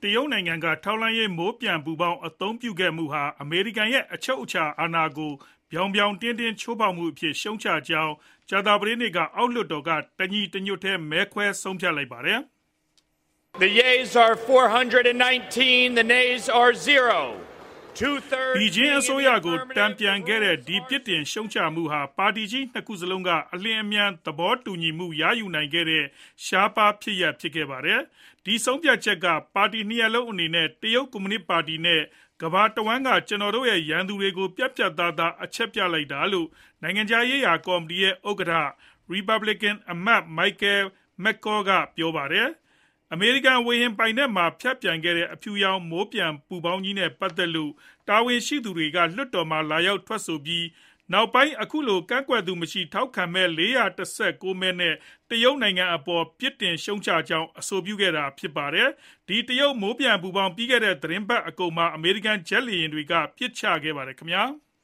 ရုတ်နိုင်ငံကထောက်လှမ်းရေးမိုးပျံပူပေါင်းအသုံးပြုခဲ့မှုဟာအမေရိကန်ရဲ့အချုပ်အခြာအာဏာကိုပြောင်ပြောင်တင်းတင်းချိုးဖောက်မှုအဖြစ်ရှုတ်ချကြောင်းကြာသပတေးနေ့ကအောက်လွှတ်တော်ကတညီတညွတ်တည်းမဲခွဲဆုံးဖြတ်လိုက်ပါတယ်။ The yeas are 419, the nays are 0. ဘီဂျင်းအစိုးရကိုတံပြန်ခဲ့တဲ့ဒီပြစ်တင်ရှုံချမှုဟာပါတီကြီးနှစ်ခုစလုံးကအလျင်အမြန်သဘောတူညီမှုရယူနိုင်ခဲ့တဲ့ရှားပါးဖြစ်ရပ်ဖြစ်ခဲ့ပါတယ်။ဒီဆုံးဖြတ်ချက်ကပါတီနှစ်ရပ်လုံးအနေနဲ့တရုတ်ကွန်မြူနစ်ပါတီနဲ့ကမ္ဘာတဝန်းကကျွန်တော်တို့ရဲ့ရန်သူတွေကိုပြတ်ပြတ်သားသားအချက်ပြလိုက်တာလို့နိုင်ငံခြားရေးရာကော်မတီရဲ့ဥက္ကဋ္ဌ Republican အမတ် Michael McCaul ကပြောပါတယ်။ အမေရိကန်ဝေဟင်ပိုင်နက်မှာဖြတ်ပြန်ခဲ့တဲ့အဖြူရောင်မိုးပျံပူပေါင်းကြီးနဲ့ပတ်သက်လို့တာဝန်ရှိသူတွေကလွှတ်တော်မှာလာရောက်ထွက်ဆိုပြီးနောက်ပိုင်းအခုလိုကန့်ကွက်သူမရှိထောက်ခံမဲ့419မဲနဲ့တရုတ်နိုင်ငံအပေါ်ပြစ်တင်ရှုံချကြောင်းအဆိုပြုခဲ့တာဖြစ်ပါတယ်။ဒီတရုတ်မိုးပျံပူပေါင်းပြီးခဲ့တဲ့သတင်းပတ်အကုန်မှာအမေရိကန်ဂျက်လေယာဉ်တွေကပစ်ချခဲ့ပါတယ်ခင်ဗျာ။